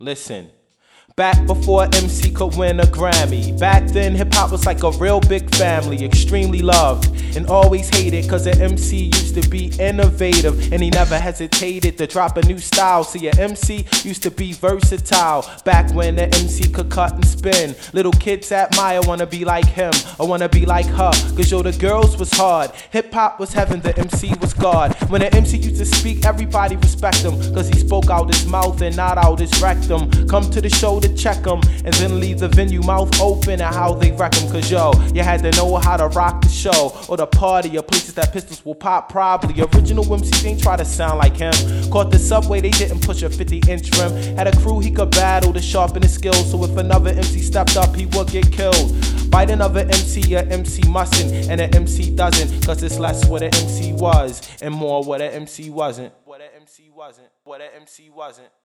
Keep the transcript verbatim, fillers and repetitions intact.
Listen. Back before M C could win a Grammy. Back then hip-hop was like a real big family, extremely loved and always hated, cause an M C used to be innovative and he never hesitated to drop a new style. See, an M C used to be versatile back when the M C could cut and spin. Little kids admire, wanna be like him or wanna be like her, cause yo, the girls was hard. Hip-hop was heaven, the M C was God. When an M C used to speak, everybody respect him, cause he spoke out his mouth and not out his rectum. Come to the show to check them and then leave the venue mouth open at how they wreck them, cause yo, you had to know how to rock the show or the party or places that pistols will pop probably. Original M Cs ain't try to sound like him. Caught the subway, they didn't push a fifty inch rim. Had a crew he could battle to sharpen his skills, so if another M C stepped up he would get killed. Bite another M C, a M C mustn't, and an M C doesn't, cause it's less what an M C was and more what an M C wasn't. What an M C wasn't. What an M C wasn't.